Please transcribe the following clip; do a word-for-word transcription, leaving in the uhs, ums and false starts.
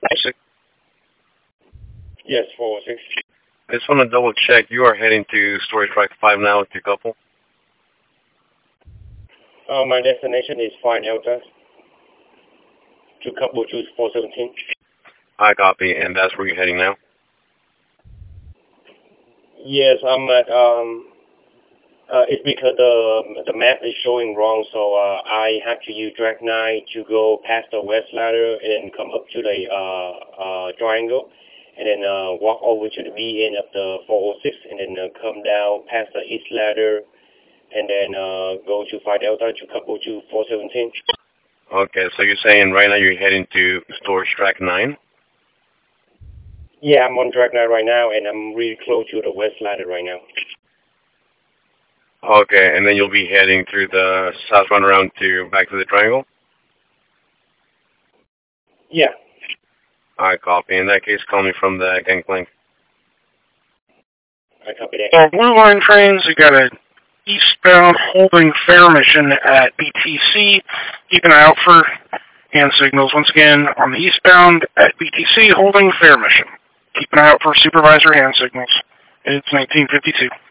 Yes, four six. I just want to double check. You are heading to Storage Track five now with your couple? Uh, my destination is five Delta. To couple choose four seventeen. I copy, and that's where you're heading now? Yes, I'm at, um, uh, it's because the, the map is showing wrong, so uh, I have to use Drag nine to go past the west ladder and then come up to the uh, uh, triangle, and then uh, walk over to the V end of the four oh six, and then uh, come down past the east ladder, and then uh, go to five Delta to couple to four seventeen. Okay, so you're saying right now you're heading to Storage Track nine? Yeah, I'm on Drag nine right now, and I'm really close to the west ladder right now. Okay, and then you'll be heading through the south runaround to back to the triangle? Yeah. I copy. In that case, call me from the gangplank. I copy that. Uh, Blue Line trains, we got a eastbound holding fare mission at B T C. Keep an eye out for hand signals. Once again, on the eastbound at B T C, holding fare mission. Keep an eye out for supervisor hand signals. It's nineteen fifty-two.